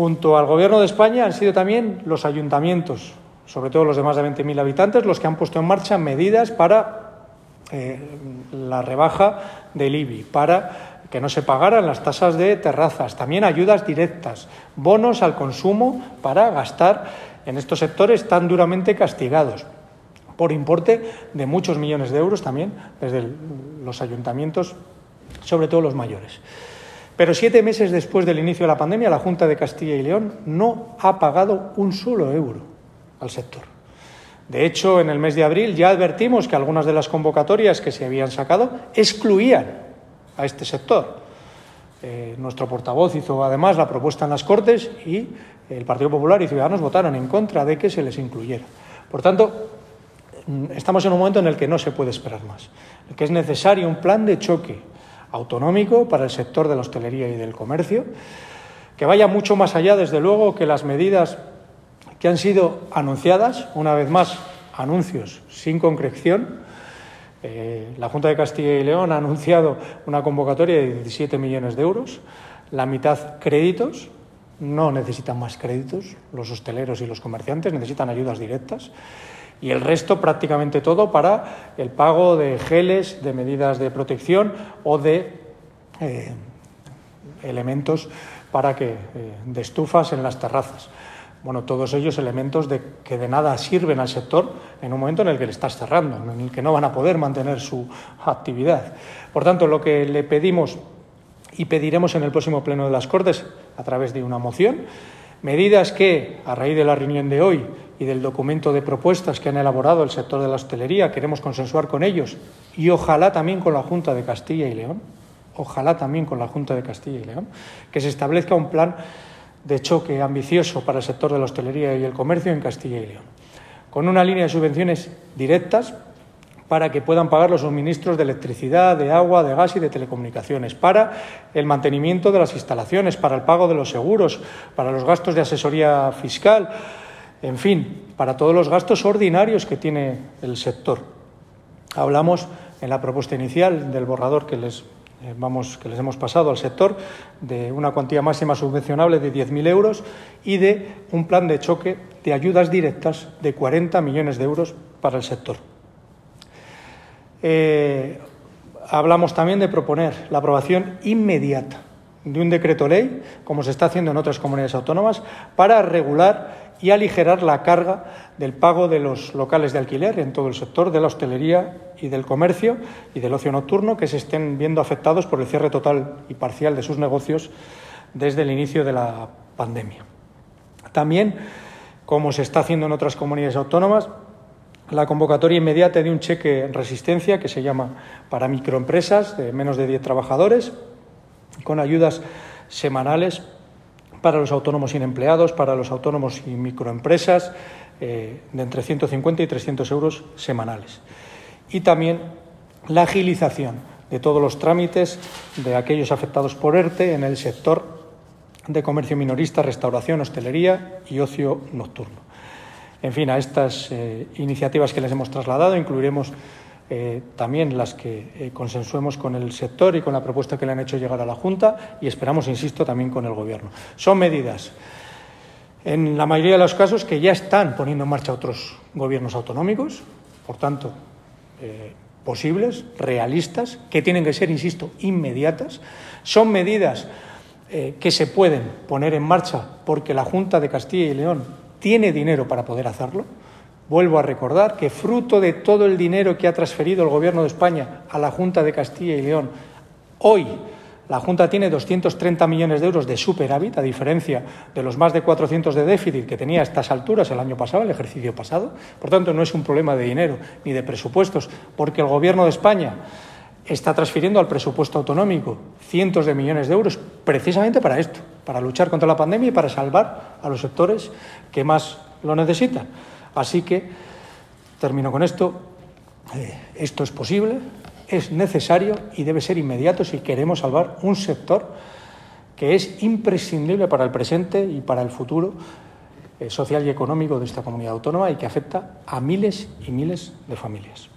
Junto al Gobierno de España han sido también los ayuntamientos, sobre todo los de más de 20.000 habitantes, los que han puesto en marcha medidas para la rebaja del IBI, para que no se pagaran las tasas de terrazas, también ayudas directas, bonos al consumo para gastar en estos sectores tan duramente castigados, por importe de muchos millones de euros también desde los ayuntamientos, sobre todo los mayores. Pero 7 meses después del inicio de la pandemia, la Junta de Castilla y León no ha pagado un solo euro al sector. De hecho, en el mes de abril ya advertimos que algunas de las convocatorias que se habían sacado excluían a este sector. Nuestro portavoz hizo además la propuesta en las Cortes y el Partido Popular y Ciudadanos votaron en contra de que se les incluyera. Por tanto, estamos en un momento en el que no se puede esperar más, en el que es necesario un plan de choque autonómico para el sector de la hostelería y del comercio, que vaya mucho más allá, desde luego, que las medidas que han sido anunciadas, una vez más, anuncios sin concreción. La Junta de Castilla y León ha anunciado una convocatoria de 17 millones de euros, la mitad créditos, no necesitan más créditos, los hosteleros y los comerciantes necesitan ayudas directas, y el resto prácticamente todo para el pago de geles, de medidas de protección o de elementos para de estufas en las terrazas. Bueno, todos ellos elementos que de nada sirven al sector en un momento en el que le estás cerrando, en el que no van a poder mantener su actividad. Por tanto, lo que le pedimos y pediremos en el próximo Pleno de las Cortes, a través de una moción, medidas que, a raíz de la reunión de hoy y del documento de propuestas que han elaborado el sector de la hostelería, queremos consensuar con ellos y ojalá también con la Junta de Castilla y León, que se establezca un plan de choque ambicioso para el sector de la hostelería y el comercio en Castilla y León, con una línea de subvenciones directas para que puedan pagar los suministros de electricidad, de agua, de gas y de telecomunicaciones, para el mantenimiento de las instalaciones, para el pago de los seguros, para los gastos de asesoría fiscal, en fin, para todos los gastos ordinarios que tiene el sector. Hablamos en la propuesta inicial del borrador que les hemos pasado al sector de una cuantía máxima subvencionable de 10.000 euros y de un plan de choque de ayudas directas de 40 millones de euros para el sector. Hablamos también de proponer la aprobación inmediata de un decreto ley, como se está haciendo en otras comunidades autónomas, para regular y aligerar la carga del pago de los locales de alquiler en todo el sector de la hostelería y del comercio y del ocio nocturno que se estén viendo afectados por el cierre total y parcial de sus negocios desde el inicio de la pandemia. También, como se está haciendo en otras comunidades autónomas, la convocatoria inmediata de un cheque en resistencia que se llama para microempresas de menos de 10 trabajadores, con ayudas semanales para los autónomos sin empleados, para los autónomos y microempresas, de entre 150 y 300 euros semanales. Y también la agilización de todos los trámites de aquellos afectados por ERTE en el sector de comercio minorista, restauración, hostelería y ocio nocturno. En fin, a estas iniciativas que les hemos trasladado incluiremos también las que consensuemos con el sector y con la propuesta que le han hecho llegar a la Junta y esperamos, insisto, también con el Gobierno. Son medidas, en la mayoría de los casos, que ya están poniendo en marcha otros gobiernos autonómicos, por tanto, posibles, realistas, que tienen que ser, insisto, inmediatas. Son medidas que se pueden poner en marcha porque la Junta de Castilla y León tiene dinero para poder hacerlo. Vuelvo a recordar que, fruto de todo el dinero que ha transferido el Gobierno de España a la Junta de Castilla y León, hoy la Junta tiene 230 millones de euros de superávit, a diferencia de los más de 400 de déficit que tenía a estas alturas el año pasado, el ejercicio pasado. Por tanto, no es un problema de dinero ni de presupuestos, porque el Gobierno de España está transfiriendo al presupuesto autonómico cientos de millones de euros precisamente para esto, para luchar contra la pandemia y para salvar a los sectores que más lo necesitan. Así que, termino con esto, esto es posible, es necesario y debe ser inmediato si queremos salvar un sector que es imprescindible para el presente y para el futuro social y económico de esta comunidad autónoma y que afecta a miles y miles de familias.